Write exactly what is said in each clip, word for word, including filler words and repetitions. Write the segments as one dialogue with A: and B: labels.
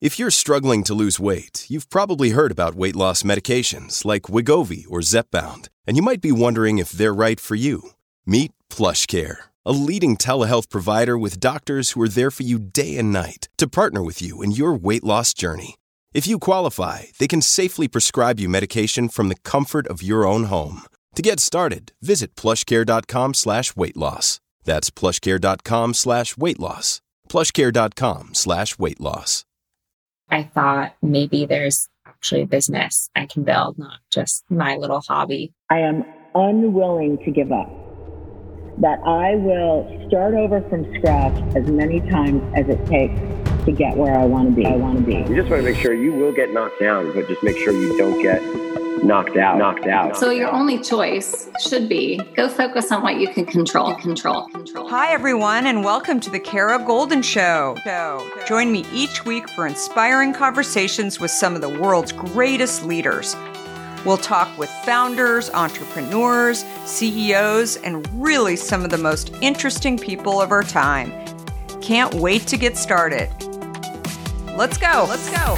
A: If you're struggling to lose weight, you've probably heard about weight loss medications like Wegovy or Zepbound, and you might be wondering if they're right for you. Meet PlushCare, a leading telehealth provider with doctors who are there for you day and night to partner with you in your weight loss journey. If you qualify, they can safely prescribe you medication from the comfort of your own home. To get started, visit plushcare.com slash weight loss. That's plushcare.com slash weight loss. plushcare.com slash weight loss.
B: I thought maybe there's actually a business I can build, not just my little hobby.
C: I am unwilling to give up. That I will start over from scratch as many times as it takes to get where I want to be. I want to be.
D: You just want to make sure you will get knocked down, but just make sure you don't get knocked out, knocked out.
E: So your only choice should be go focus on what you can control, control, control.
F: Hi, everyone, and welcome to the Kara Goldin Show. Join me each week for inspiring conversations with some of the world's greatest leaders. We'll talk with founders, entrepreneurs, C E Os, and really some of the most interesting people of our time. Can't wait to get started. Let's go. Let's go.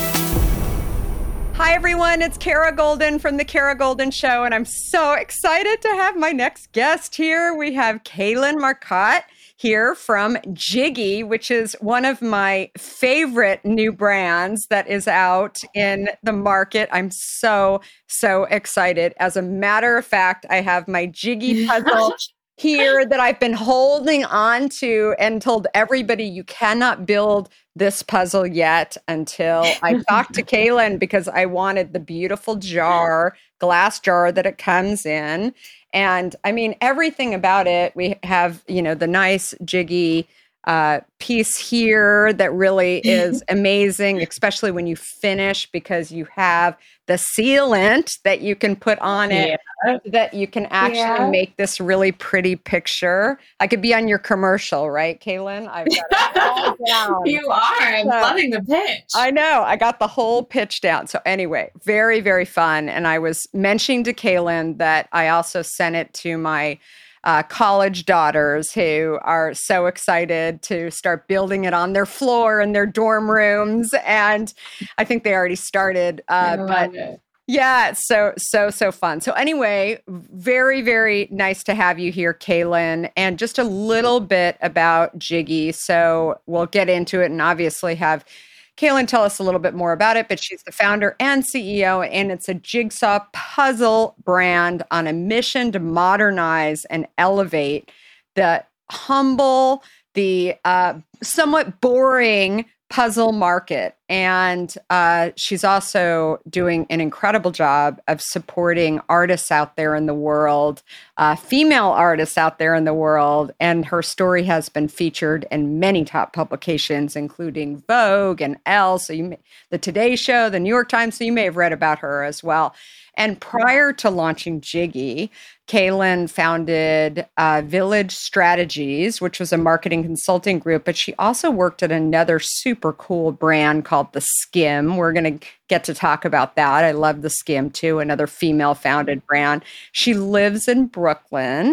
F: Hi, everyone. It's Kara Goldin from The Kara Goldin Show, and I'm so excited to have my next guest here. We have Kaylin Marcotte here from Jiggy, which is one of my favorite new brands that is out in the market. I'm so, so excited. As a matter of fact, I have my Jiggy puzzle here that I've been holding on to and told everybody you cannot build this puzzle yet until I talked to Kaylin, because I wanted the beautiful jar, glass jar that it comes in. And I mean, everything about it. We have, you know, the nice Jiggy uh, piece here that really is amazing, especially when you finish, because you have the sealant that you can put on it, yeah. that you can actually yeah. make this really pretty picture. I could be on your commercial, right, Kaylin? I've got it all down.
B: You are. I'm so, loving the pitch.
F: I know. I got the whole pitch down. So anyway, very, very fun. And I was mentioning to Kaylin that I also sent it to my Uh, college daughters who are so excited to start building it on their floor in their dorm rooms. And I think they already started. Uh, but it. yeah, so, so, so fun. So anyway, very, very nice to have you here, Kaylin, and just a little bit about Jiggy. So we'll get into it and obviously have Kaylin tell us a little bit more about it, but she's the founder and C E O, and it's a jigsaw puzzle brand on a mission to modernize and elevate the humble, the uh, somewhat boring puzzle market. And uh, she's also doing an incredible job of supporting artists out there in the world, uh, female artists out there in the world. And her story has been featured in many top publications, including Vogue and Elle, so you may, the Today Show, the New York Times, so you may have read about her as well. And prior to launching Jiggy, Kaylin founded uh, Village Strategies, which was a marketing consulting group, but she also worked at another super cool brand called The Skim. We're going to get to talk about that. I love The Skim too, another female-founded brand. She lives in Brooklyn,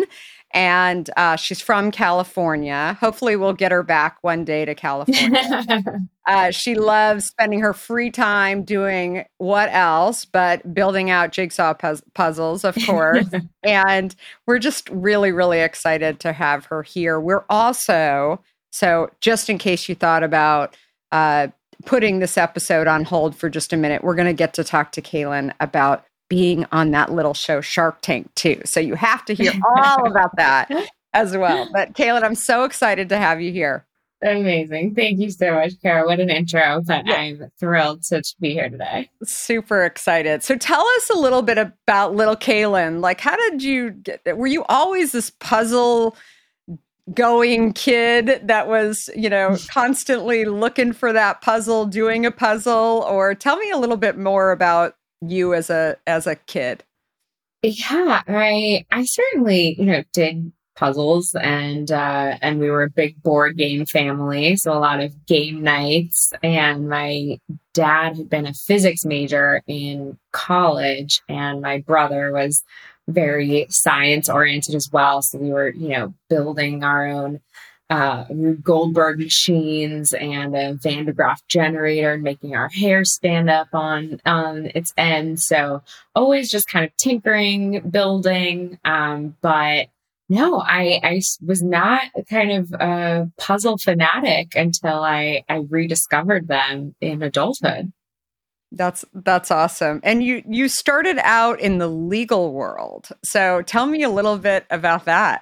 F: and uh, she's from California. Hopefully we'll get her back one day to California. uh, she loves spending her free time doing what else but building out jigsaw puz- puzzles, of course. And we're just really, really excited to have her here. We're also, so just in case you thought about uh, putting this episode on hold for just a minute, we're going to get to talk to Kaylin about being on that little show Shark Tank too. So you have to hear all about that as well. But Kaylin, I'm so excited to have you here.
B: Amazing. Thank you so much, Kara. What an intro. But yeah. I'm thrilled to be here today.
F: Super excited. So tell us a little bit about little Kaylin. Like, how did you get, were you always this puzzle going kid that was, you know, constantly looking for that puzzle, doing a puzzle? Or tell me a little bit more about you as a as a kid.
B: Yeah, I I certainly, you know, did puzzles, and uh and we were a big board game family, so a lot of game nights. And my dad had been a physics major in college, and my brother was very science oriented as well, so we were, you know, building our own uh, Goldberg machines and a Van de Graaff generator, and making our hair stand up on, on its end. So always just kind of tinkering, building. Um, but no, I, I was not kind of a puzzle fanatic until I, I rediscovered them in adulthood.
F: That's that's awesome. And you you started out in the legal world. So tell me a little bit about that.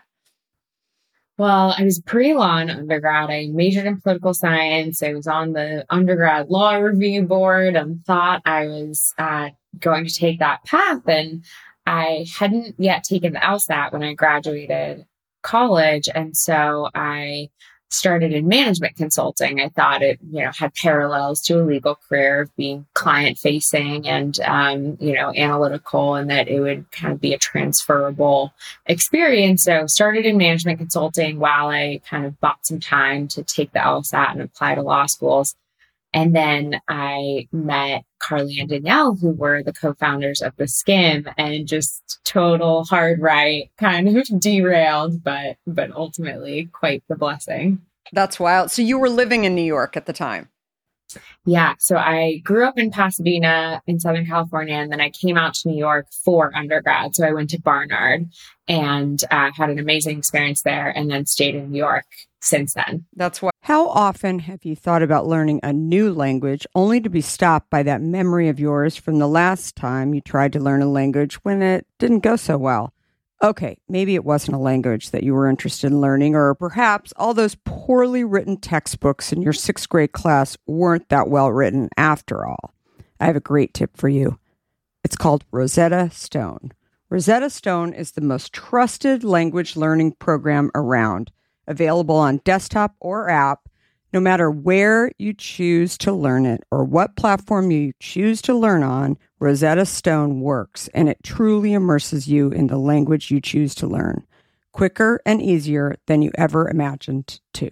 B: Well, I was pre-law in undergrad. I majored in political science. I was on the undergrad law review board and thought I was uh, going to take that path. And I hadn't yet taken the LSAT when I graduated college. And so I started in management consulting. I thought it, you know, had parallels to a legal career of being client facing and, um, you know, analytical, and that it would kind of be a transferable experience. So started in management consulting while I kind of bought some time to take the LSAT and apply to law schools. And then I met Carly and Danielle, who were the co-founders of The Skimm, and just total hard right, kind of derailed, but but ultimately quite the blessing.
F: That's wild. So you were living in New York at the time?
B: Yeah. So I grew up in Pasadena in Southern California, and then I came out to New York for undergrad. So I went to Barnard and uh, had an amazing experience there, and then stayed in New York since then.
F: That's why. How often have you thought about learning a new language only to be stopped by that memory of yours from the last time you tried to learn a language when it didn't go so well? Okay, maybe it wasn't a language that you were interested in learning, or perhaps all those poorly written textbooks in your sixth grade class weren't that well written after all. I have a great tip for you. It's called Rosetta Stone. Rosetta Stone is the most trusted language learning program around, available on desktop or app, no matter where you choose to learn it or what platform you choose to learn on. Rosetta Stone works, and it truly immerses you in the language you choose to learn, quicker and easier than you ever imagined to.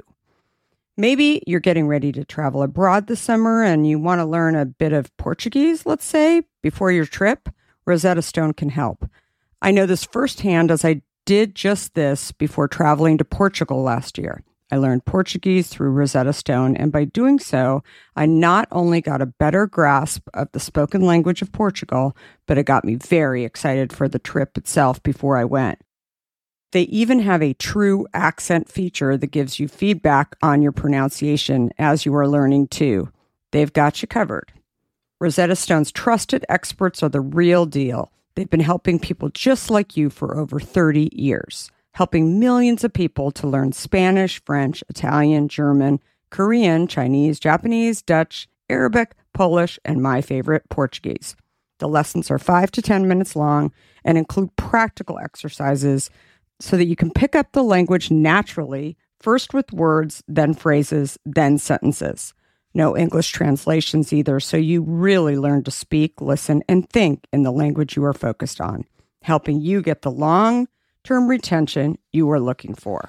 F: Maybe you're getting ready to travel abroad this summer and you want to learn a bit of Portuguese, let's say, before your trip. Rosetta Stone can help. I know this firsthand, as I did just this before traveling to Portugal last year. I learned Portuguese through Rosetta Stone, and by doing so, I not only got a better grasp of the spoken language of Portugal, but it got me very excited for the trip itself before I went. They even have a true accent feature that gives you feedback on your pronunciation as you are learning too. They've got you covered. Rosetta Stone's trusted experts are the real deal. They've been helping people just like you for over thirty years. Helping millions of people to learn Spanish, French, Italian, German, Korean, Chinese, Japanese, Dutch, Arabic, Polish, and my favorite, Portuguese. The lessons are five to ten minutes long and include practical exercises so that you can pick up the language naturally, first with words, then phrases, then sentences. No English translations either, so you really learn to speak, listen, and think in the language you are focused on, helping you get the long term retention you are looking for.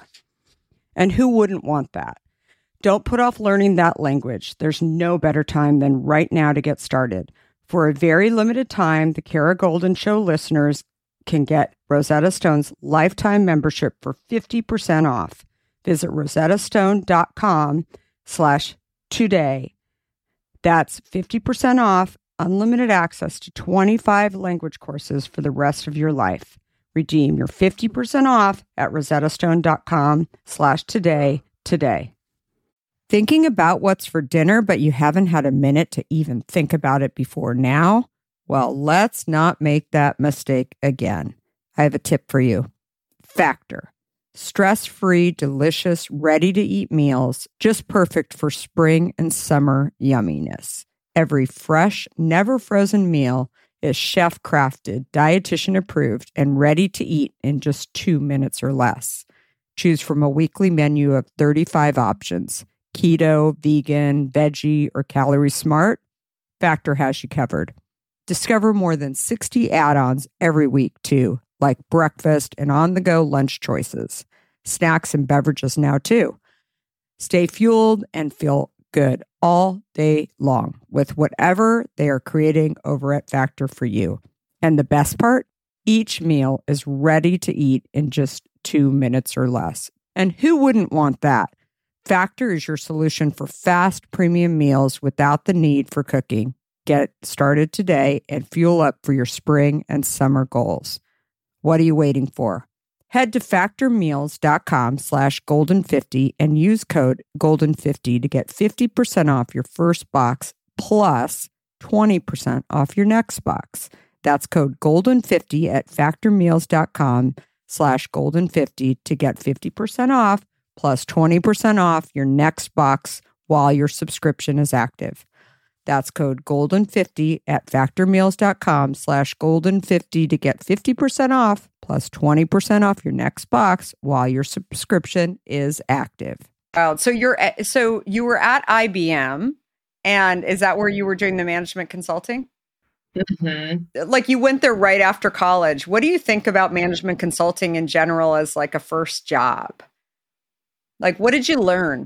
F: And who wouldn't want that? Don't put off learning that language. There's no better time than right now to get started. For a very limited time, the Kara Goldin Show listeners can get Rosetta Stone's lifetime membership for fifty percent off. Visit rosettastone.com slash today. That's fifty percent off, unlimited access to twenty-five language courses for the rest of your life. Redeem your fifty percent off at rosettastone.com slash today today. Thinking about what's for dinner, but you haven't had a minute to even think about it before now? Well, let's not make that mistake again. I have a tip for you. Factor. Stress-free, delicious, ready-to-eat meals, just perfect for spring and summer yumminess. Every fresh, never frozen meal is chef-crafted, dietitian-approved, and ready to eat in just two minutes or less. Choose from a weekly menu of thirty-five options. Keto, vegan, veggie, or calorie smart. Factor has you covered. Discover more than sixty add-ons every week, too, like breakfast and on-the-go lunch choices. Snacks and beverages now, too. Stay fueled and feel good all day long with whatever they are creating over at Factor for you. And the best part? Each meal is ready to eat in just two minutes or less. And who wouldn't want that? Factor is your solution for fast premium meals without the need for cooking. Get started today and fuel up for your spring and summer goals. What are you waiting for? Head to factormeals.com slash golden50 and use code golden fifty to get fifty percent off your first box plus twenty percent off your next box. That's code golden fifty at factormeals.com slash golden50 to get fifty percent off plus twenty percent off your next box while your subscription is active. That's code golden fifty at factormeals.com slash golden50 to get fifty percent off plus twenty percent off your next box while your subscription is active. Wow. So you're at, so you were at I B M, and is that where you were doing the management consulting? Mm-hmm. Like you went there right after college. What do you think about management consulting in general as like a first job? Like, what did you learn?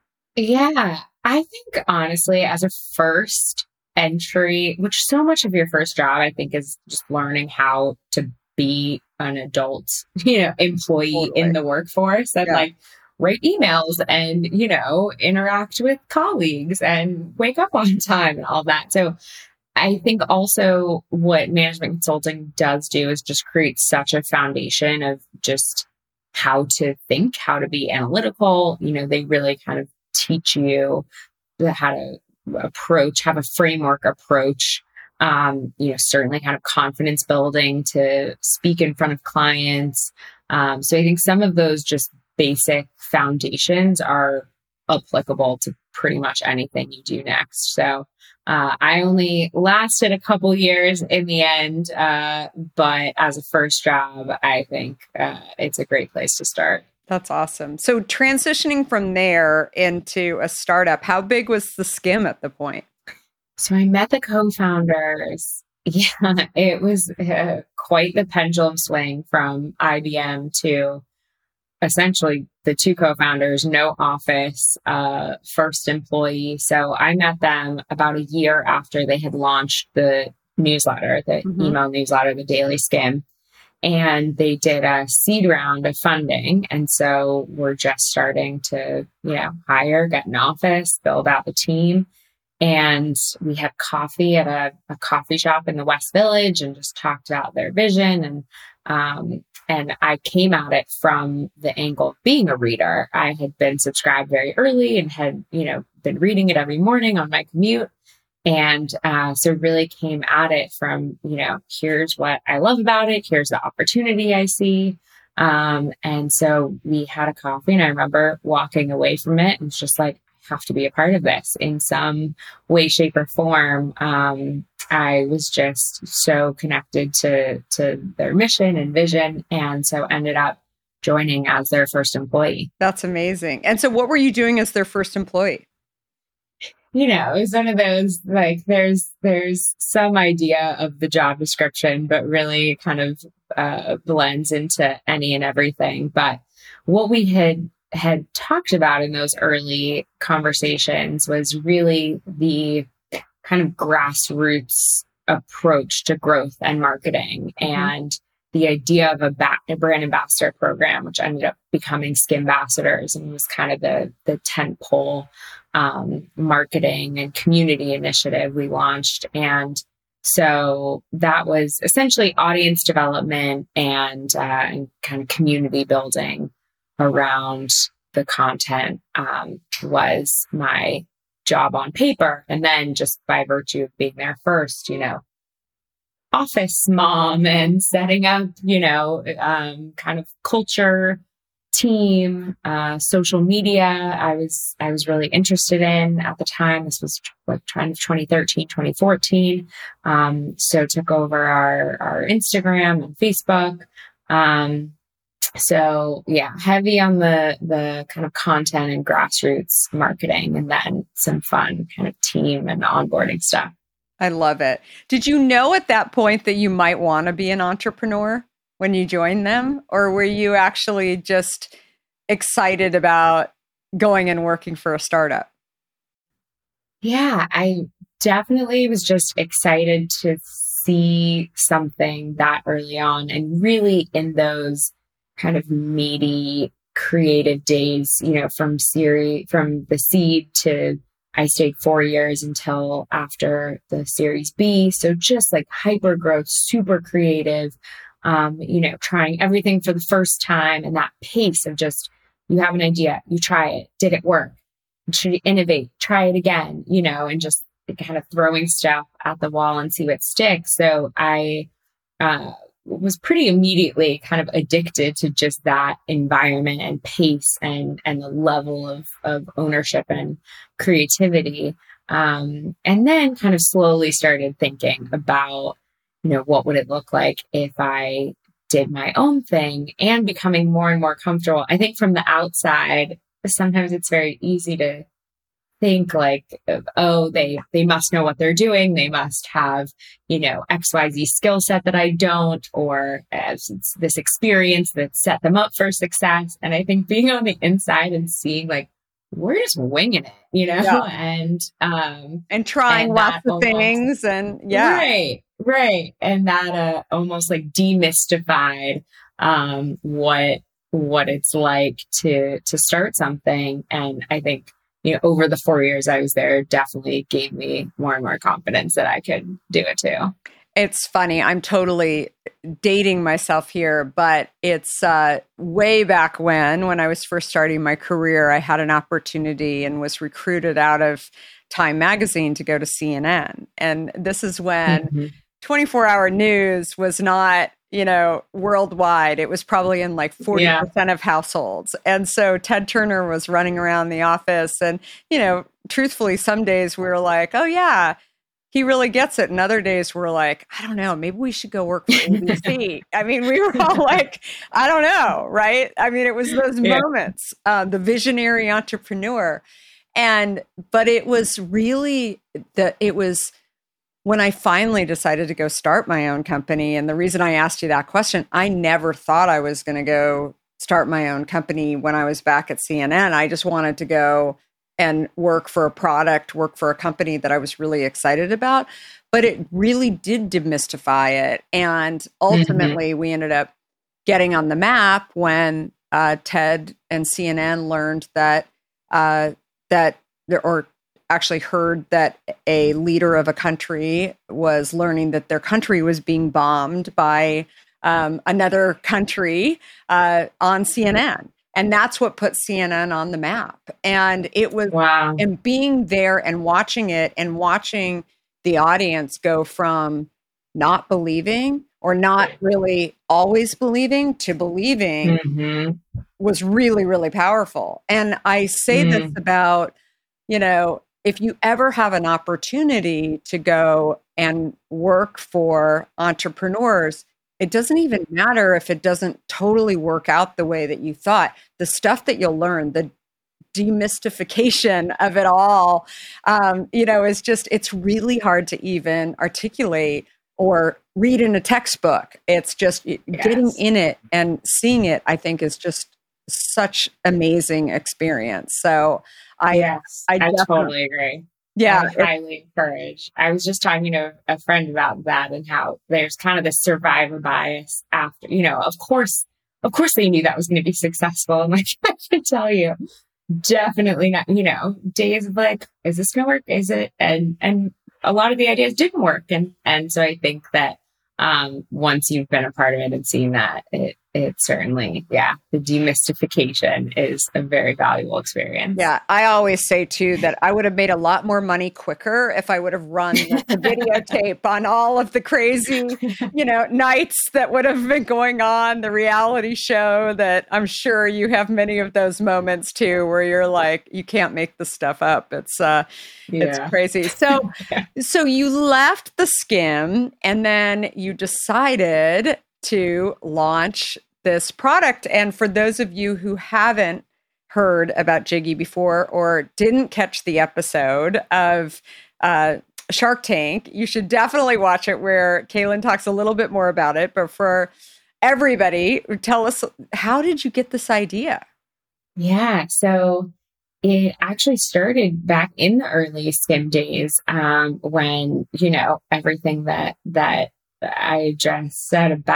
B: Yeah, I think honestly, as a first entry, which so much of your first job, I think, is just learning how to be an adult, you know, employee totally. in the workforce and yeah. like write emails and, you know, interact with colleagues and wake up on time and all that. So I think also what management consulting does do is just create such a foundation of just how to think, how to be analytical. You know, they really kind of teach you how to approach, have a framework approach, um, you know, certainly kind of confidence building to speak in front of clients. Um, so I think some of those just basic foundations are applicable to pretty much anything you do next. So uh, I only lasted a couple years in the end, uh, but as a first job, I think uh, it's a great place to start.
F: That's awesome. So transitioning from there into a startup, how big was the Skimm at the point?
B: So I met the co-founders. Yeah, it was uh, quite the pendulum swing from I B M to essentially the two co-founders, no office, uh, first employee. So I met them about a year after they had launched the newsletter, the mm-hmm. email newsletter, the Daily Skimm. And they did a seed round of funding. And so we're just starting to, you know, hire, get an office, build out the team. And we had coffee at a, a coffee shop in the West Village and just talked about their vision. And, um, and I came at it from the angle of being a reader. I had been subscribed very early and had, you know, been reading it every morning on my commute. And uh, so really came at it from, you know, here's what I love about it. Here's the opportunity I see. Um, and so we had a coffee and I remember walking away from it and it's just like, I have to be a part of this in some way, shape or form. Um, I was just so connected to, to their mission and vision. And so ended up joining as their first employee.
F: That's amazing. And so what were you doing as their first employee?
B: You know, it's one of those, like, there's, there's some idea of the job description, but really kind of, uh, blends into any and everything. But what we had, had talked about in those early conversations was really the kind of grassroots approach to growth and marketing mm-hmm. and the idea of a, ba- a brand ambassador program, which ended up becoming Skimbassadors and was kind of the, the tentpole Um, marketing and community initiative we launched. And so that was essentially audience development and, uh, and kind of community building around the content, um, was my job on paper. And then just by virtue of being there first, you know, office mom and setting up, you know, um, kind of culture, team, uh, social media. I was, I was really interested in at the time. This was like kind of twenty thirteen, twenty fourteen. Um, so took over our, our Instagram and Facebook. Um, so yeah, heavy on the, the kind of content and grassroots marketing and then some fun kind of team and onboarding stuff.
F: I love it. Did you know at that point that you might want to be an entrepreneur when you joined them? Or were you actually just excited about going and working for a startup?
B: Yeah, I definitely was just excited to see something that early on and really in those kind of meaty creative days, you know, from series, from the seed to I stayed four years until after the Series B. So just like hyper growth, super creative, um, you know, trying everything for the first time, and that pace of just, you have an idea, you try it. Did it work? Should you innovate? Try it again, you know, and just kind of throwing stuff at the wall and see what sticks. So I, uh, was pretty immediately kind of addicted to just that environment and pace and, and the level of, of ownership and creativity. Um, and then kind of slowly started thinking about, you know, what would it look like if I did my own thing, and becoming more and more comfortable. I think from the outside, sometimes it's very easy to think like, oh, they, they must know what they're doing. They must have, you know, X Y Z skill set that I don't, or as it's this experience that set them up for success. And I think being on the inside and seeing like, we're just winging it, you know,
F: yeah.
B: and, um,
F: and trying
B: and
F: lots of
B: almost,
F: things and yeah.
B: Right. Right. And that, uh, almost like demystified, um, what, what it's like to, to start something. And I think, you know, over the four years I was there, definitely gave me more and more confidence that I could do it too.
F: It's funny. I'm totally dating myself here, but it's uh, way back when, when I was first starting my career, I had an opportunity and was recruited out of Time Magazine to go to C N N. And this is when mm-hmm. twenty-four hour news was not, you know, worldwide. It was probably in like forty percent yeah. of households. And so Ted Turner was running around the office, and, you know, truthfully, some days we were like, oh yeah, he really gets it. And other days we're like, I don't know, maybe we should go work for A B C. I mean, we were all like, I don't know. Right. I mean, it was those yeah. moments, uh, the visionary entrepreneur. And, but it was really the, it was, when I finally decided to go start my own company, and the reason I asked you that question, I never thought I was going to go start my own company when I was back at C N N. I just wanted to go and work for a product, work for a company that I was really excited about. But it really did demystify it. And ultimately, mm-hmm. we ended up getting on the map when uh, Ted and C N N learned that, uh, that there, or actually heard that a leader of a country was learning that their country was being bombed by um, another country uh, on C N N. And that's what put C N N on the map. And it was,
B: wow.
F: and being there and watching it and watching the audience go from not believing or not really always believing to believing mm-hmm. was really, really powerful. And I say mm. this about, you know, if you ever have an opportunity to go and work for entrepreneurs, it doesn't even matter if it doesn't totally work out the way that you thought. The stuff that you'll learn, the demystification of it all, um, you know, is just, it's really hard to even articulate or read in a textbook. It's just yes. getting in it and seeing it, I think, is just such amazing experience. So I,
B: yes,
F: I,
B: I totally agree.
F: Yeah.
B: I highly encourage. I was just talking to a friend about that and how there's kind of this survivor bias after, you know, of course, of course they knew that was going to be successful. And like, I can tell you, definitely not, you know, days of like, is this going to work? Is it? And, and a lot of the ideas didn't work. And, and so I think that, um, once you've been a part of it and seen that, it, it certainly, yeah, the demystification is a very valuable experience.
F: Yeah. I always say too, that I would have made a lot more money quicker if I would have run the, the videotape on all of the crazy, you know, nights that would have been going on, the reality show that I'm sure you have many of those moments too, where you're like, you can't make this stuff up. It's, uh, yeah. it's crazy. So, yeah. so you left the Skimm and then you decided to launch this product. And for those of you who haven't heard about Jiggy before or didn't catch the episode of uh, Shark Tank, you should definitely watch it, where Kaylin talks a little bit more about it. But for everybody, tell us, how did you get this idea?
B: Yeah, so it actually started back in the early Skimm days, um, when, you know, everything that that I just said about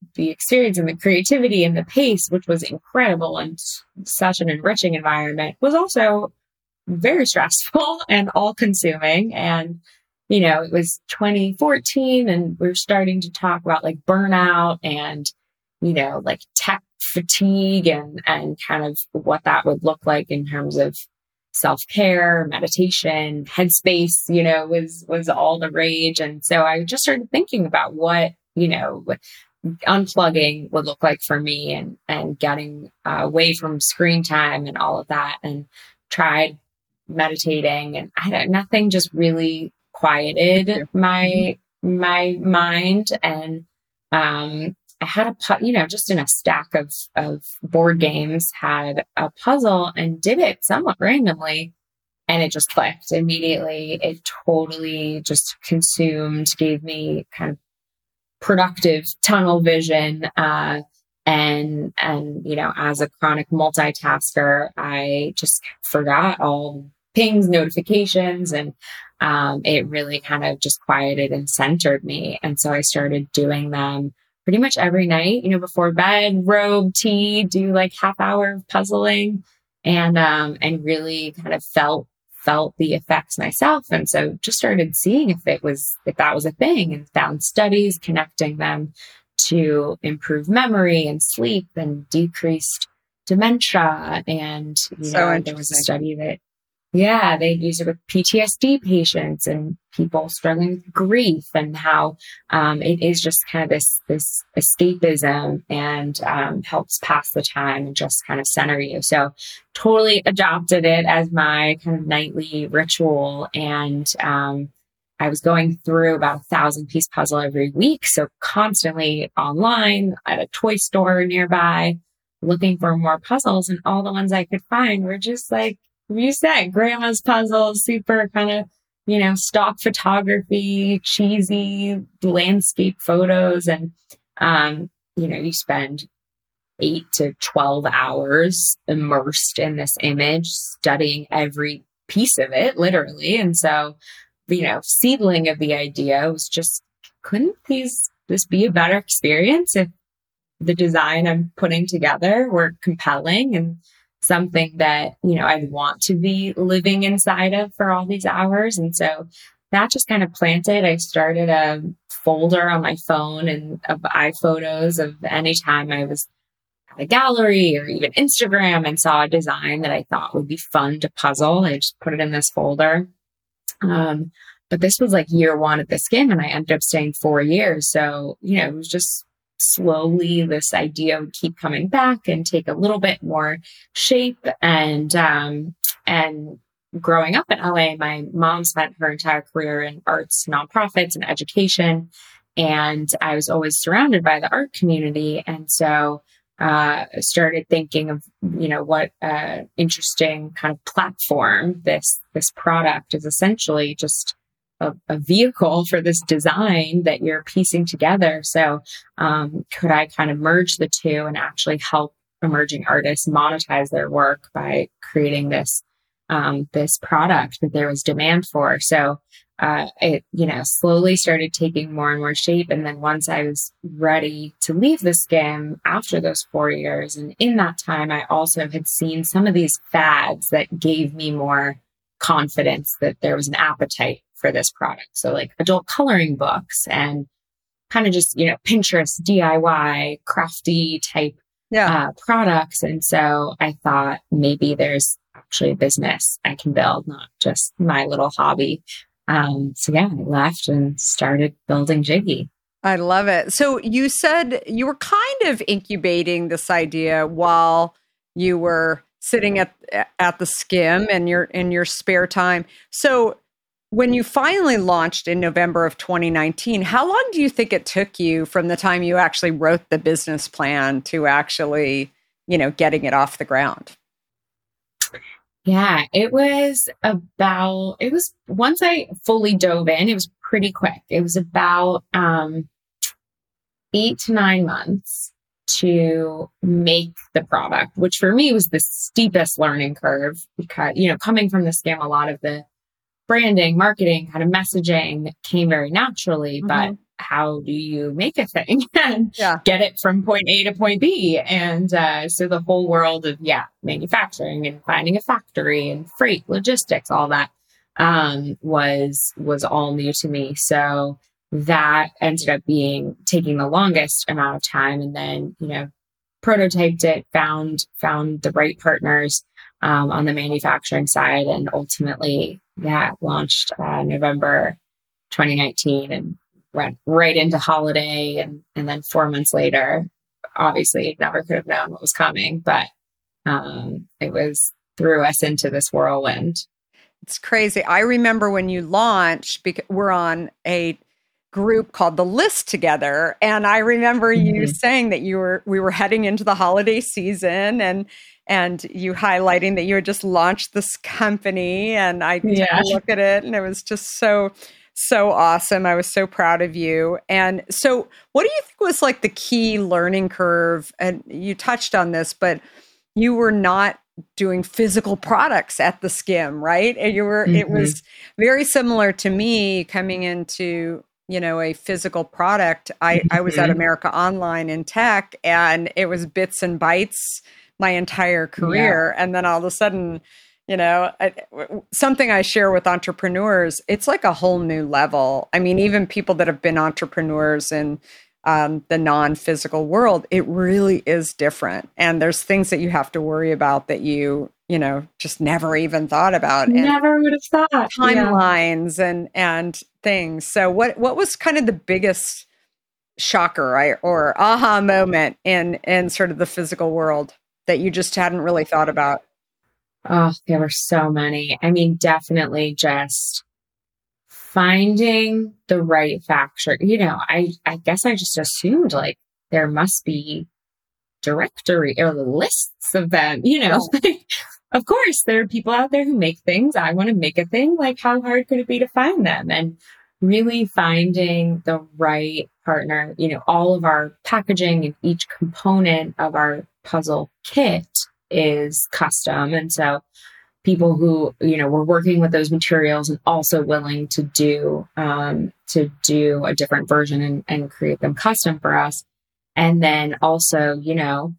B: the experience and the creativity and the pace, which was incredible and such an enriching environment, was also very stressful and all consuming. And, you know, it was twenty fourteen and we were starting to talk about like burnout and, you know, like tech fatigue and, and kind of what that would look like in terms of self-care, meditation, headspace, you know, was, was all the rage. And so I just started thinking about what, you know, what unplugging would look like for me and, and getting uh, away from screen time and all of that, and tried meditating, and I don't, nothing just really quieted my, my mind. And, um, I had a, pu- you know, just in a stack of, of board games, had a puzzle and did it somewhat randomly, and it just clicked immediately. It totally just consumed, gave me kind of productive tunnel vision. Uh, and, and, you know, as a chronic multitasker, I just forgot all pings, notifications, and, um, it really kind of just quieted and centered me. And so I started doing them pretty much every night, you know, before bed, robe, tea, do like half hour of puzzling, and, um, and really kind of felt, felt the effects myself. And so just started seeing if it was, if that was a thing, and found studies connecting them to improve memory and sleep and decreased dementia. And, you
F: So
B: know, there was a study that, yeah, they use it with P T S D patients and people struggling with grief, and how um, it is just kind of this this escapism, and um, helps pass the time and just kind of center you. So totally adopted it as my kind of nightly ritual. And um, I was going through about a thousand piece puzzle every week. So constantly online at a toy store nearby, looking for more puzzles. And all the ones I could find were just like you said, grandma's puzzles, super kind of, you know, stock photography, cheesy landscape photos. And, um, you know, you spend eight to twelve hours immersed in this image, studying every piece of it, literally. And so, you know, seedling of the idea was just, couldn't these, this be a better experience if the design I'm putting together were compelling and something that, you know, I'd want to be living inside of for all these hours. And so that just kind of planted. I started a folder on my phone and of iPhotos of any time I was at a gallery or even Instagram and saw a design that I thought would be fun to puzzle. I just put it in this folder. Um, but this was like year one at the Skimm, and I ended up staying four years. So, you know, it was just slowly this idea would keep coming back and take a little bit more shape. And, um, and growing up in L A, my mom spent her entire career in arts, nonprofits, and education. And I was always surrounded by the art community. And so, uh, started thinking of, you know, what, uh, interesting kind of platform this, this product is. Essentially just A, a vehicle for this design that you're piecing together. So, um, could I kind of merge the two and actually help emerging artists monetize their work by creating this, um, this product that there was demand for? So, uh, it, you know, slowly started taking more and more shape. And then once I was ready to leave the Skimm after those four years, and in that time, I also had seen some of these fads that gave me more confidence that there was an appetite for this product. So like adult coloring books and kind of just, you know, Pinterest, D I Y, crafty type yeah. uh, products. And so I thought maybe there's actually a business I can build, not just my little hobby. Um, so yeah, I left and started building Jiggy.
F: I love it. So you said you were kind of incubating this idea while you were sitting at at the Skimm and your in your spare time. So when you finally launched in November of twenty nineteen, how long do you think it took you from the time you actually wrote the business plan to actually, you know, getting it off the ground?
B: Yeah, it was about, it was, once I fully dove in, it was pretty quick. It was about um, eight to nine months to make the product, which for me was the steepest learning curve because, you know, coming from the Skimm, a lot of the branding, marketing, kind of messaging came very naturally, mm-hmm. but how do you make a thing and
F: yeah.
B: get it from point A to point B? And uh, so the whole world of, yeah, manufacturing and finding a factory and freight, logistics, all that um, was, was all new to me. So that ended up being taking the longest amount of time. And then, you know, prototyped it, found, found the right partners um, on the manufacturing side, and ultimately, yeah, launched uh, November twenty nineteen and went right into holiday. And, and then four months later, obviously never could have known what was coming, but um, it was threw us into this whirlwind.
F: It's crazy. I remember when you launched, because we're on a group called The List together. And I remember mm-hmm. you saying that you were, we were heading into the holiday season, and, and you highlighting that you had just launched this company. And I yeah. took a look at it, and it was just so, so awesome. I was so proud of you. And so what do you think was like the key learning curve? And you touched on this, but you were not doing physical products at the Skimm, right? And you were, mm-hmm. it was very similar to me coming into, you know, a physical product. I, mm-hmm. I was at America Online in tech, and it was bits and bytes my entire career. Yeah. And then all of a sudden, you know, I, something I share with entrepreneurs, it's like a whole new level. I mean, even people that have been entrepreneurs in um, the non-physical world, it really is different. And there's things that you have to worry about that you, you know, just never even thought about.
B: Never would have thought.
F: Timelines yeah. and, and things. So what, what was kind of the biggest shocker, right, or aha moment in, in sort of the physical world that you just hadn't really thought about?
B: Oh, there were so many. I mean, definitely just finding the right factory. You know, I, I guess I just assumed like there must be directory or lists of them, you know, like, of course there are people out there who make things. I want to make a thing. Like, how hard could it be to find them? And really finding the right partner. You know, all of our packaging and each component of our puzzle kit is custom. And so people who, you know, were working with those materials and also willing to do, um, to do a different version and, and create them custom for us. And then also, you know,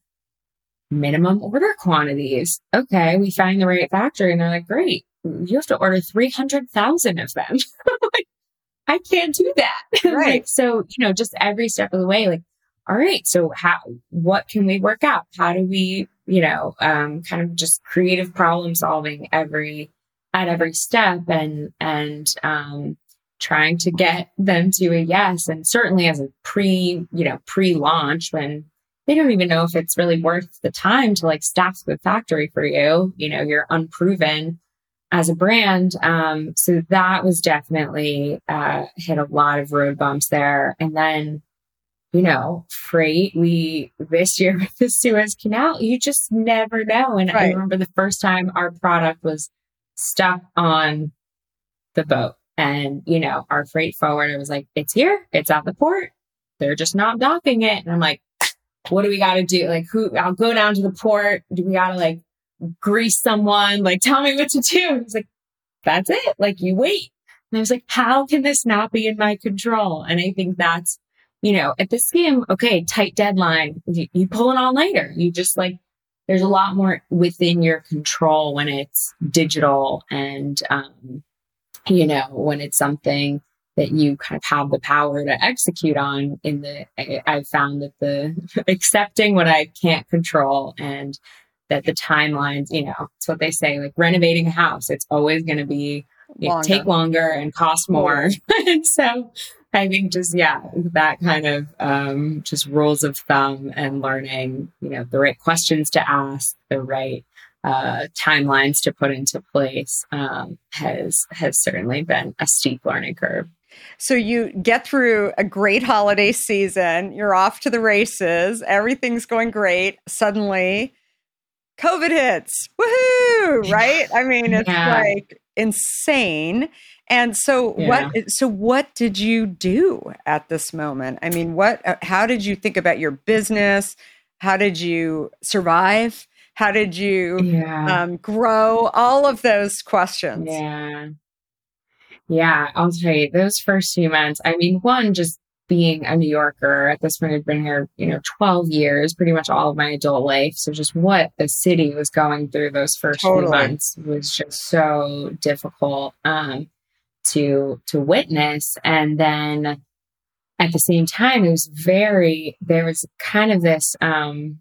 B: minimum order quantities. Okay, we find the right factory, and they're like, great, you have to order three hundred thousand of them. Like, I can't do that.
F: Right.
B: Like, so, you know, just every step of the way, like, all right, so how, what can we work out? How do we, you know, um, kind of just creative problem solving every, at every step, and, and, um, trying to get them to a yes. And certainly as a pre, you know, pre-launch, when they don't even know if it's really worth the time to like staff the factory for you, you know, you're unproven as a brand. Um, so that was definitely, uh, hit a lot of road bumps there. And then, you know, freight, we, this year with the Suez Canal, you just never know. And right. I remember the first time our product was stuck on the boat, and, you know, our freight forwarder was like, it's here, it's at the port, they're just not docking it. And I'm like, what do we got to do? Like, who, I'll go down to the port. Do we got to like grease someone? Like, tell me what to do. And he's like, that's it. Like, you wait. And I was like, how can this not be in my control? And I think that's, you know, at the Skimm, okay, tight deadline, you, you pull an all-nighter. You just like, there's a lot more within your control when it's digital, and, um, you know, when it's something that you kind of have the power to execute on. In the, I, I found that the accepting what I can't control, and that the timelines, you know, it's what they say, like renovating a house, it's always going to be, you know, take longer and cost more. And so I think just, yeah, that kind of, um, just rules of thumb, and learning, you know, the right questions to ask, the right, uh, timelines to put into place, um, has, has certainly been a steep learning curve.
F: So you get through a great holiday season, you're off to the races, everything's going great. Suddenly COVID hits. Woohoo! Right? I mean, it's yeah. like insane. And so yeah. what, so what did you do at this moment? I mean, what, how did you think about your business? How did you survive? How did you yeah. um, grow? All of those questions.
B: Yeah. Yeah. I'll tell you, those first few months, I mean, one, just being a New Yorker, at this point I'd been here, you know, twelve years, pretty much all of my adult life. So just what the city was going through those first
F: Totally.
B: few months was just so difficult um, to to witness. And then at the same time, it was very, there was kind of this um,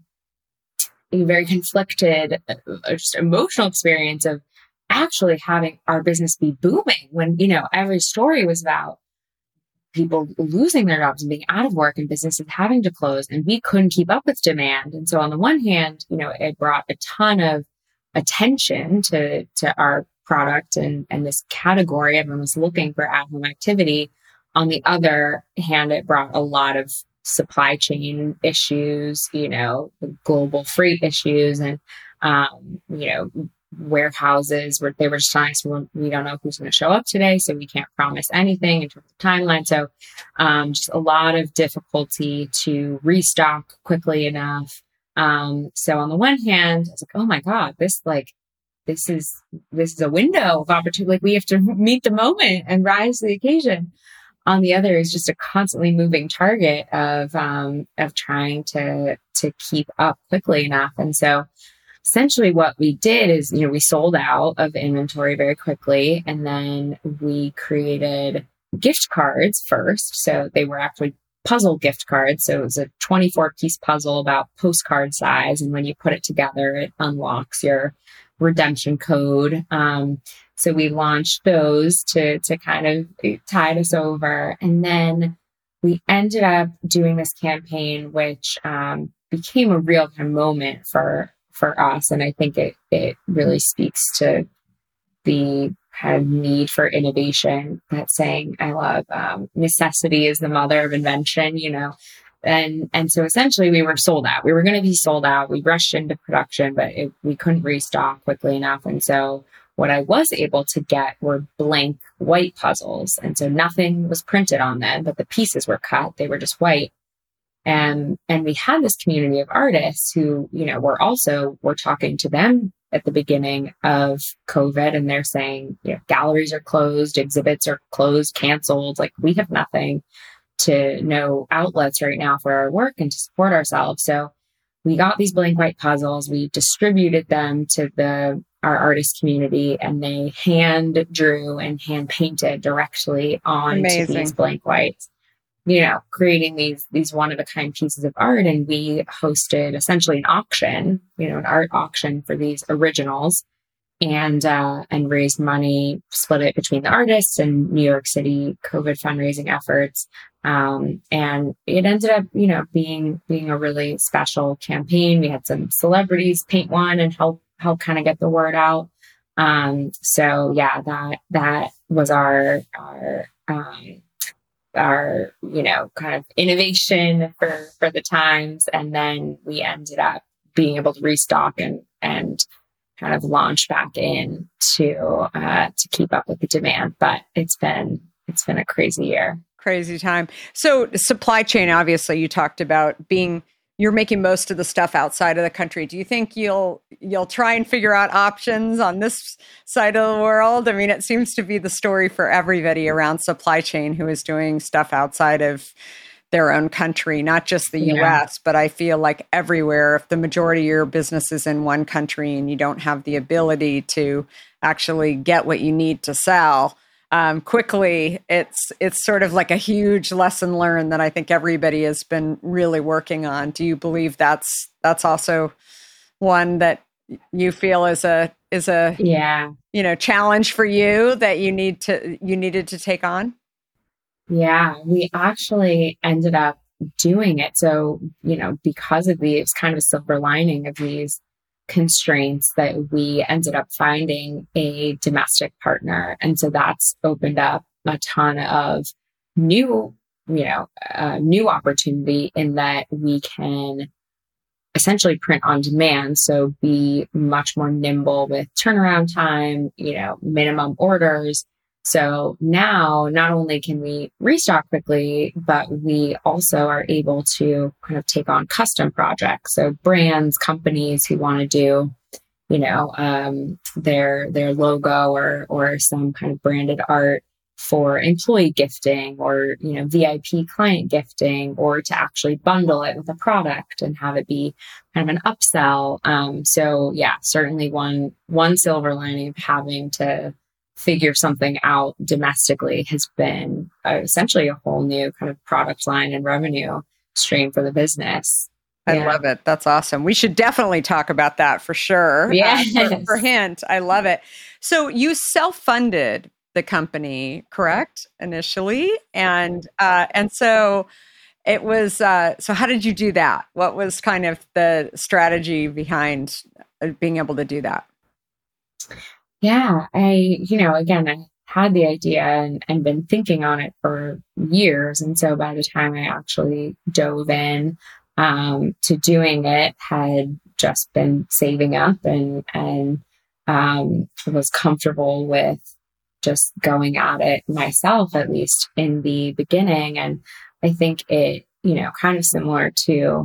B: very conflicted, uh, just emotional experience of actually having our business be booming when, you know, every story was about people losing their jobs and being out of work and businesses having to close, and we couldn't keep up with demand. And so on the one hand, you know, it brought a ton of attention to, to our product and, and this category. Everyone was looking for at-home activity. On the other hand, it brought a lot of supply chain issues, you know, the global freight issues, and, um, you know, warehouses where they were just telling us, well, we don't know who's going to show up today, so we can't promise anything in terms of timeline. So um, just a lot of difficulty to restock quickly enough. Um, so on the one hand, I was like, oh my God, this like, this is, this is a window of opportunity. Like we have to meet the moment and rise to the occasion. On the other is just a constantly moving target of, um, of trying to, to keep up quickly enough. And so essentially what we did is, you know, we sold out of inventory very quickly, and then we created gift cards first. So they were actually puzzle gift cards. So it was a twenty-four piece puzzle about postcard size. And when you put it together, it unlocks your redemption code. Um, so we launched those to, to kind of tide us over. And then we ended up doing this campaign, which, um, became a real kind of moment for for us. And I think it, it really speaks to the kind of need for innovation. That saying I love, um, necessity is the mother of invention, you know, and, and so essentially we were sold out. We were going to be sold out. We rushed into production, but it, we couldn't restock quickly enough. And so what I was able to get were blank white puzzles. And so nothing was printed on them, but the pieces were cut. They were just white. And, and we had this community of artists who, you know, were also, we're talking to them at the beginning of COVID, and they're saying, you know, galleries are closed, exhibits are closed, canceled. Like we have nothing to no outlets right now for our work and to support ourselves. So we got these blank white puzzles, we distributed them to the, our artist community, and they hand drew and hand painted directly on these blank whites. You know, creating these, these one of a kind pieces of art. And we hosted essentially an auction, you know, an art auction for these originals, and, uh, and raised money, split it between the artists and New York City COVID fundraising efforts. Um, and it ended up, you know, being, being a really special campaign. We had some celebrities paint one and help, help kind of get the word out. Um, so yeah, that, that was our, our, um, our, you know, kind of innovation for, for the times. And then we ended up being able to restock and, and kind of launch back in to, uh, to keep up with the demand. But it's been, it's been a crazy year.
F: Crazy time. So supply chain, obviously you talked about being, you're making most of the stuff outside of the country. Do you think you'll you'll try and figure out options on this side of the world? I mean, it seems to be the story for everybody around supply chain who is doing stuff outside of their own country, not just the yeah. U S, but I feel like everywhere, if the majority of your business is in one country and you don't have the ability to actually get what you need to sell, Um, quickly, it's it's sort of like a huge lesson learned that I think everybody has been really working on. Do you believe that's that's also one that you feel is a is a
B: yeah
F: you know challenge for you that you need to you needed to take on?
B: Yeah, we actually ended up doing it. So you know, because of the it's kind of a silver lining of these constraints, that we ended up finding a domestic partner. And so that's opened up a ton of new, you know, uh, new opportunity in that we can essentially print on demand. So be much more nimble with turnaround time, you know, minimum orders. So now not only can we restock quickly, but we also are able to kind of take on custom projects. So brands, companies who want to do, you know, um, their, their logo or, or some kind of branded art, for employee gifting or, you know, V I P client gifting, or to actually bundle it with a product and have it be kind of an upsell. Um, so yeah, certainly one, one silver lining of having to figure something out domestically has been uh, essentially a whole new kind of product line and revenue stream for the business.
F: I
B: Yeah.
F: love it. That's awesome. We should definitely talk about that for sure.
B: Yes.
F: Uh, for, for Hint. I love it. So you self-funded the company, correct? Initially. And, uh, and so it was, uh, so how did you do that? What was kind of the strategy behind being able to do that?
B: Yeah, I, you know, again, I had the idea and, and been thinking on it for years. And so by the time I actually dove in um, to doing it, had just been saving up and, and um, was comfortable with just going at it myself, at least in the beginning. And I think it, you know, kind of similar to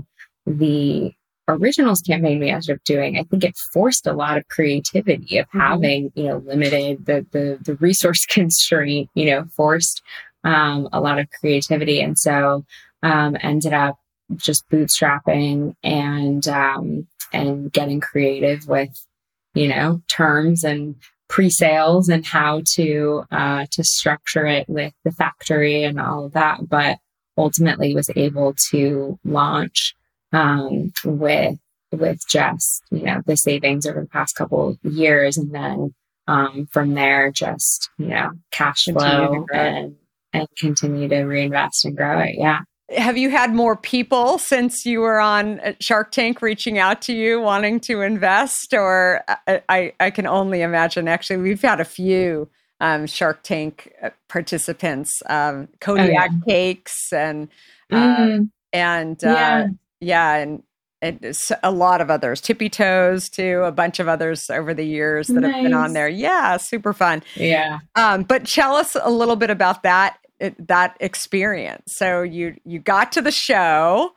B: the originals campaign we ended up doing, I think it forced a lot of creativity of having, you know, limited the, the, the resource constraint, you know, forced um, a lot of creativity. And so um, ended up just bootstrapping and, um, and getting creative with, you know, terms and pre-sales and how to, uh, to structure it with the factory and all of that. But ultimately was able to launch um, with, with just, you know, the savings over the past couple of years. And then, um, from there, just, you know, cash flow and, and continue to reinvest and grow it. Yeah.
F: Have you had more people since you were on Shark Tank reaching out to you wanting to invest? Or I, I, I can only imagine, actually, we've had a few um, Shark Tank participants, um, Kodiak oh, yeah. Cakes and, uh, mm. and, uh, yeah. yeah, and, and a lot of others, Tippy Toes too, a bunch of others over the years that nice. Have been on there. Yeah. Super fun.
B: Yeah.
F: Um, but tell us a little bit about that. It, that experience. So you you got to the show,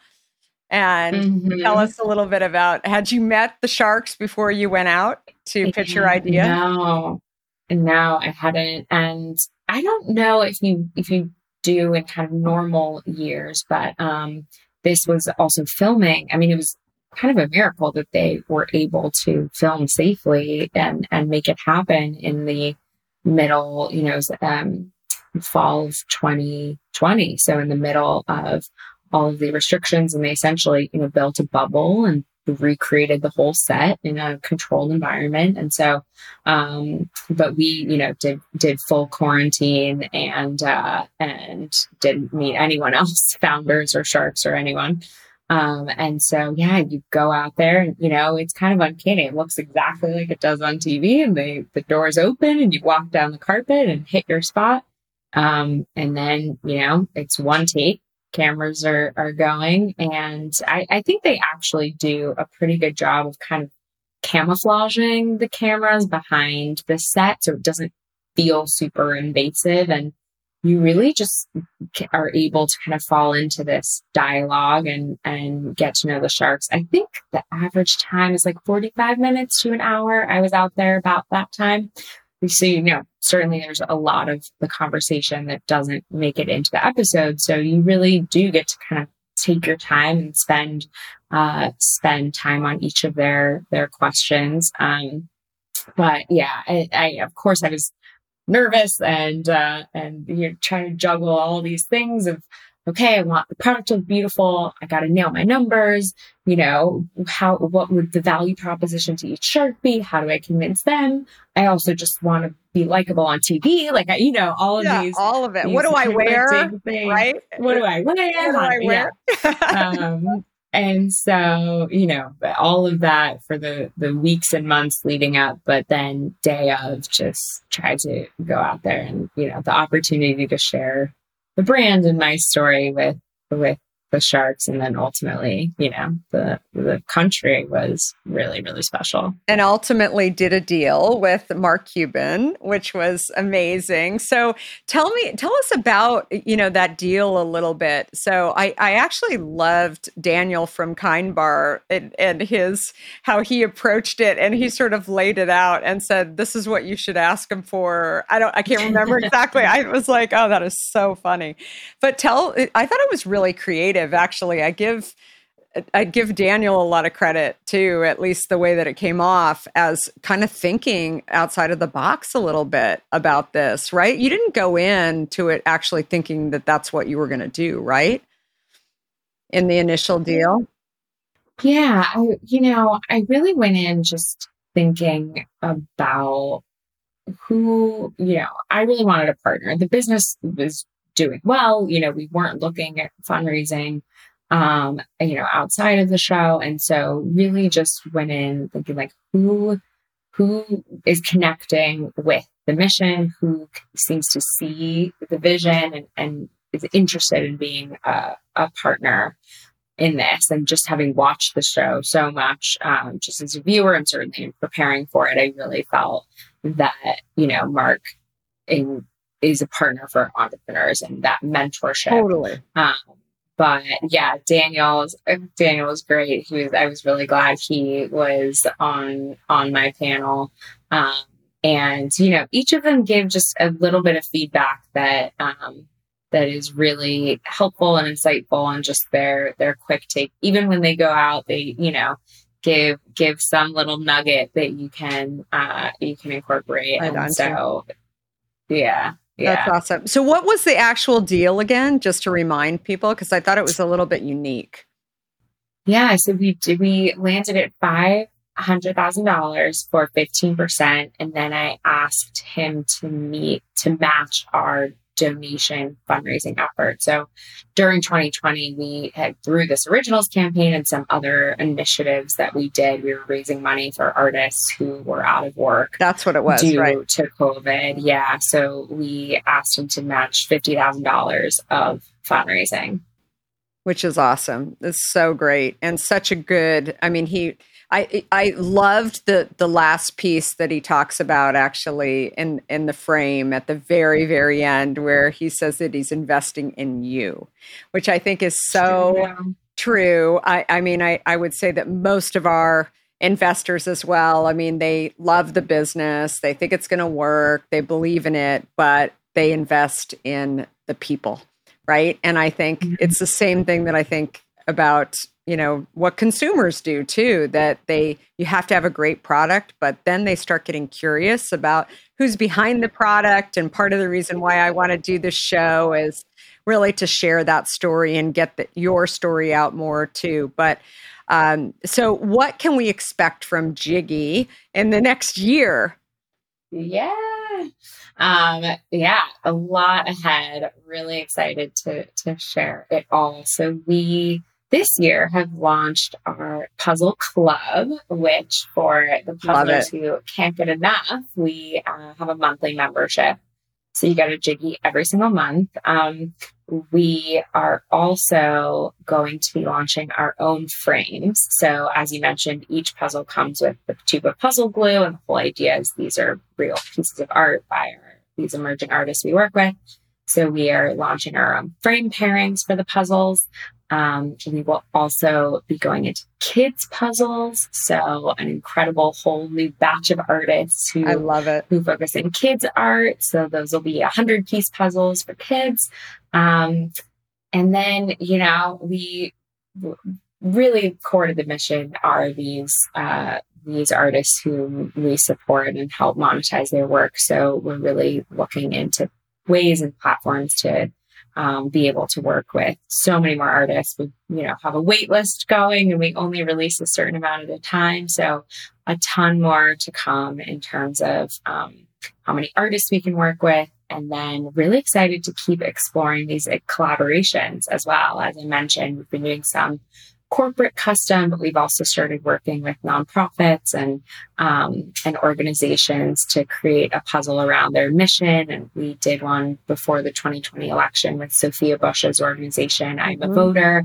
F: and mm-hmm. tell us a little bit about, had you met the sharks before you went out to pitch your idea?
B: No, no, I hadn't. And I don't know if you if you do in kind of normal years, but um, this was also filming. I mean, it was kind of a miracle that they were able to film safely and and make it happen in the middle, you know, um, fall of twenty twenty. So in the middle of all of the restrictions, and they essentially, you know, built a bubble and recreated the whole set in a controlled environment. And so, um, but we, you know, did, did full quarantine and, uh, and didn't meet anyone else, founders or sharks or anyone. Um, and so, yeah, you go out there and, you know, it's kind of uncanny. It looks exactly like it does on T V, and they, the doors open and you walk down the carpet and hit your spot. Um, and then, you know, it's one take, cameras are, are going. And I, I think they actually do a pretty good job of kind of camouflaging the cameras behind the set, so it doesn't feel super invasive. And you really just are able to kind of fall into this dialogue and, and get to know the sharks. I think the average time is like forty-five minutes to an hour. I was out there about that time. So, you know, certainly there's a lot of the conversation that doesn't make it into the episode. So you really do get to kind of take your time and spend, uh, spend time on each of their, their questions. Um, but yeah, I, I, of course I was nervous and, uh, and you're trying to juggle all these things of, okay, I want the product to look beautiful. I got to nail my numbers. You know, how, what would the value proposition to each shark be? How do I convince them? I also just want to be likable on T V. Like, I, you know, all of
F: yeah,
B: these,
F: all of it. What do I wear? Things. Right?
B: What do I wear?
F: What do I wear?
B: Yeah. um, and so, you know, all of that for the, the weeks and months leading up, but then day of, just try to go out there and, you know, the opportunity to share the brand and my story with, with the Sharks, and then ultimately, you know, the the country was really, really special.
F: And ultimately did a deal with Mark Cuban, which was amazing. So tell me, tell us about, you know, that deal a little bit. So I, I actually loved Daniel from Kind Bar and, and his, how he approached it, and he sort of laid it out and said, this is what you should ask him for. I don't, I can't remember exactly. I was like, oh, that is so funny. But tell, I thought it was really creative. Actually, I give I give Daniel a lot of credit too, at least the way that it came off, as kind of thinking outside of the box a little bit about this, right? You didn't go into it actually thinking that that's what you were going to do, right? In the initial deal?
B: Yeah, I, you know, I really went in just thinking about who, you know, I really wanted a partner. The business was doing well. You know, we weren't looking at fundraising, um, you know, outside of the show. And so really just went in thinking like, who, who is connecting with the mission, who seems to see the vision and, and is interested in being a, a partner in this. And just having watched the show so much, um, just as a viewer and certainly in preparing for it, I really felt that, you know, Mark in is a partner for entrepreneurs and that mentorship.
F: Totally.
B: Um, but yeah, Daniel's, Daniel was great. He was, I was really glad he was on, on my panel. Um, and, you know, each of them gave just a little bit of feedback that, um, that is really helpful and insightful, and just their, their quick take. Even when they go out, they, you know, give, give some little nugget that you can, uh, you can incorporate.
F: Right,
B: and so, yeah. Yeah.
F: That's awesome. So what was the actual deal again, just to remind people? Because I thought it was a little bit unique.
B: Yeah. So we did, we landed at five hundred thousand dollars for fifteen percent. And then I asked him to meet, to match our donation fundraising effort. So during twenty twenty, we had, through this Originals campaign and some other initiatives that we did, we were raising money for artists who were out of work.
F: That's what it was,
B: due
F: right?
B: to COVID. Yeah. So we asked him to match fifty thousand dollars of fundraising.
F: Which is awesome. It's so great. And such a good, I mean, he, I I loved the the last piece that he talks about actually in, in the frame at the very, very end, where he says that he's investing in you, which I think is so yeah. true. I, I mean, I, I would say that most of our investors as well, I mean, they love the business. They think it's going to work. They believe in it, but they invest in the people, right? And I think mm-hmm. it's the same thing that I think about, you know, what consumers do too, that they, you have to have a great product, but then they start getting curious about who's behind the product. And part of the reason why I want to do this show is really to share that story and get the, your story out more too. But um, so what can we expect from Jiggy in the next year?
B: Yeah. Um, yeah, a lot ahead. Really excited to, to share it all. So we, this year have launched our Puzzle Club, which for the puzzlers who can't get enough, we uh, have a monthly membership. So you get a Jiggy every single month. Um, we are also going to be launching our own frames. So as you mentioned, each puzzle comes with a tube of puzzle glue, and the whole idea is these are real pieces of art by our, these emerging artists we work with. So we are launching our own frame pairings for the puzzles. Um, we will also be going into kids puzzles. So an incredible whole new batch of artists who
F: I love it,
B: who focus in kids art. So those will be a hundred piece puzzles for kids. Um, and then, you know, we really core to the mission are these, uh, these artists who we support and help monetize their work. So we're really looking into ways and platforms to um, be able to work with so many more artists. We, you know, have a wait list going, and we only release a certain amount at a time. So a ton more to come in terms of um, how many artists we can work with. And then really excited to keep exploring these like, collaborations as well. As I mentioned, we've been doing some corporate custom, but we've also started working with nonprofits and um, and organizations to create a puzzle around their mission. And we did one before the twenty twenty election with Sophia Bush's organization, I'm a mm-hmm. Voter.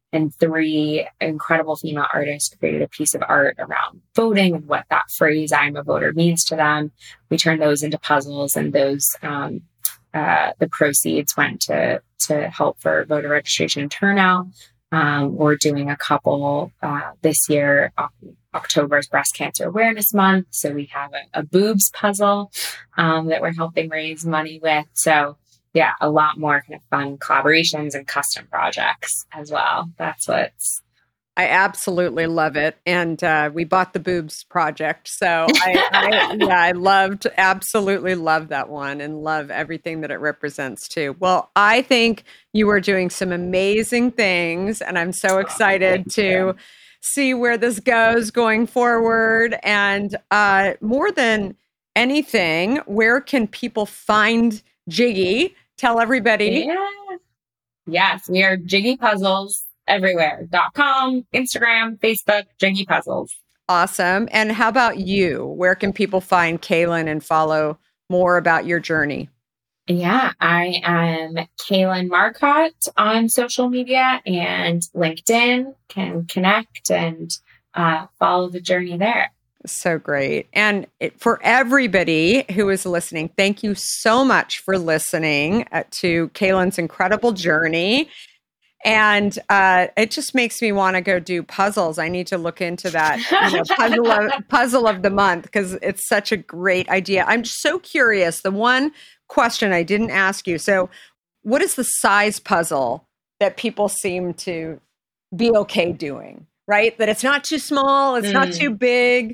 B: and three incredible female artists created a piece of art around voting and what that phrase "I'm a voter" means to them. We turned those into puzzles, and those um, uh, the proceeds went to to help for voter registration and turnout. Um, we're doing a couple uh, this year. October is Breast Cancer Awareness Month, so we have a, a boobs puzzle um, that we're helping raise money with. So yeah, a lot more kind of fun collaborations and custom projects as well. That's what's.
F: I absolutely love it. And uh, we bought the boobs project. So I, I, yeah, I loved, absolutely love that one and love everything that it represents too. Well, I think you are doing some amazing things, and I'm so excited oh, to see where this goes going forward. And uh, more than anything, where can people find Jiggy? Tell everybody.
B: Yeah. Yes, we are Jiggy Puzzles everywhere. Dot com, Instagram, Facebook, Jiggy Puzzles.
F: Awesome. And how about you? Where can people find Kaylin and follow more about your journey?
B: Yeah, I am Kaylin Marcotte on social media and LinkedIn. Can connect and uh, follow the journey there.
F: So great. And it, for everybody who is listening, thank you so much for listening to Kaylin's incredible journey. And uh, it just makes me want to go do puzzles. I need to look into that you know, puzzle, of, puzzle of the month, because it's such a great idea. I'm so curious. The one question I didn't ask you. So what is the size puzzle that people seem to be okay doing, right? That it's not too small. It's mm. not too big.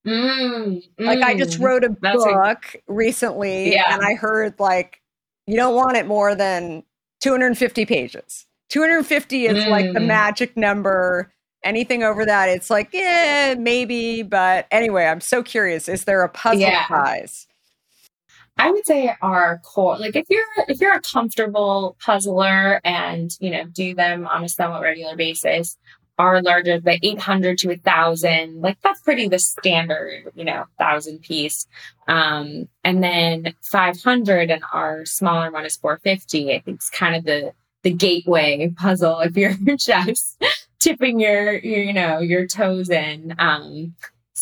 B: Mm,
F: like
B: mm.
F: I just wrote a That's book a- recently yeah. and I heard like, you don't want it more than two hundred fifty pages. two hundred fifty is mm. like the magic number. Anything over that, it's like, yeah, maybe. But anyway, I'm so curious. Is there a puzzle yeah. size?
B: I would say our core, like if you're if you're a comfortable puzzler and you know do them on a somewhat regular basis, our larger the eight hundred to a thousand, like that's pretty the standard, you know, thousand piece. Um, and then five hundred and our smaller one is four fifty. I think it's kind of the the gateway puzzle if you're just tipping your, your you know your toes in. Um,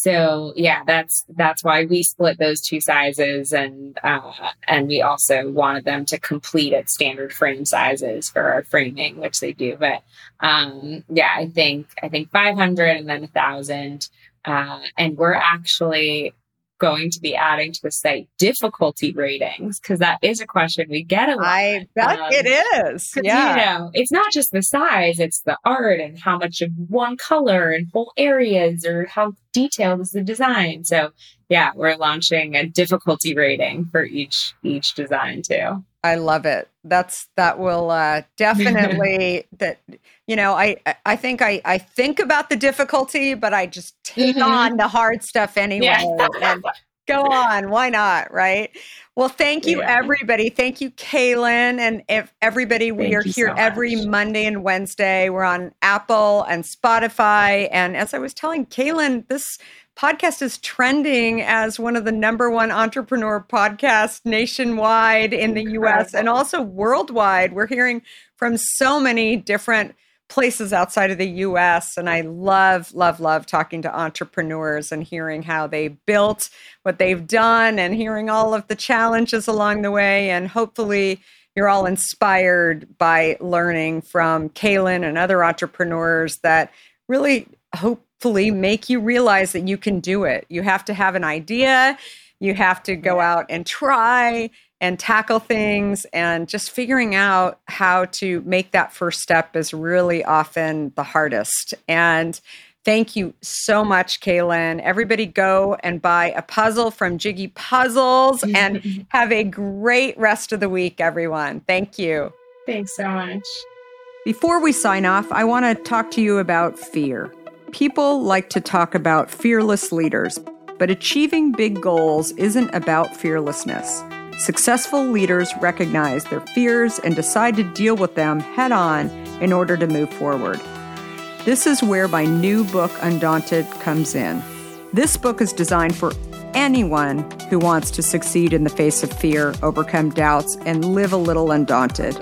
B: So yeah, that's that's why we split those two sizes, and uh, and we also wanted them to complete at standard frame sizes for our framing, which they do. But um, yeah, I think I think five hundred and then a thousand, uh, and we're actually going to be adding to the site difficulty ratings, because that is a question we get a lot.
F: I bet um, it is. Yeah,
B: you know, it's not just the size; it's the art and how much of one color and whole areas, or how detailed is the design. So, yeah, we're launching a difficulty rating for each each design too.
F: I love it. That's that will uh, definitely that. You know, I I think I, I think about the difficulty, but I just take mm-hmm. on the hard stuff anyway. Yeah. And go on. Why not? Right. Well, thank you, yeah. everybody. Thank you, Kaylin. And if everybody, we
B: thank
F: are here
B: so
F: every Monday and Wednesday. We're on Apple and Spotify. And as I was telling Kaylin, this podcast is trending as one of the number one entrepreneur podcasts nationwide in the U S and also worldwide. We're hearing from so many different places outside of the U S. And I love, love, love talking to entrepreneurs and hearing how they built what they've done and hearing all of the challenges along the way. And hopefully you're all inspired by learning from Kaylin and other entrepreneurs that really hopefully make you realize that you can do it. You have to have an idea. You have to go out and try and tackle things, and just figuring out how to make that first step is really often the hardest. And thank you so much, Kaylin. Everybody go and buy a puzzle from Jiggy Puzzles and have a great rest of the week, everyone. Thank you.
B: Thanks so much.
F: Before we sign off, I want to talk to you about fear. People like to talk about fearless leaders, but achieving big goals isn't about fearlessness. Successful leaders recognize their fears and decide to deal with them head on in order to move forward. This is where my new book, Undaunted, comes in. This book is designed for anyone who wants to succeed in the face of fear, overcome doubts, and live a little undaunted.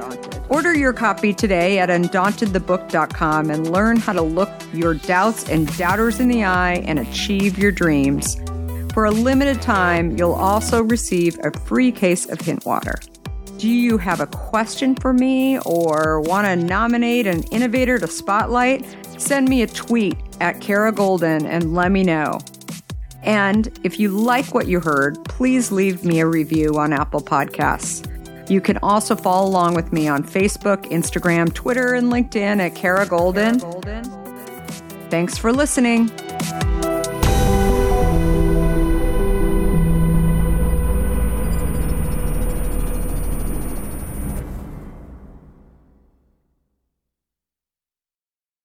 F: Order your copy today at undauntedthebook dot com and learn how to look your doubts and doubters in the eye and achieve your dreams. For a limited time, you'll also receive a free case of hint water. Do you have a question for me or want to nominate an innovator to spotlight? Send me a tweet at Kara Goldin and let me know. And if you like what you heard, please leave me a review on Apple Podcasts. You can also follow along with me on Facebook, Instagram, Twitter, and LinkedIn at Kara Goldin. Thanks for listening.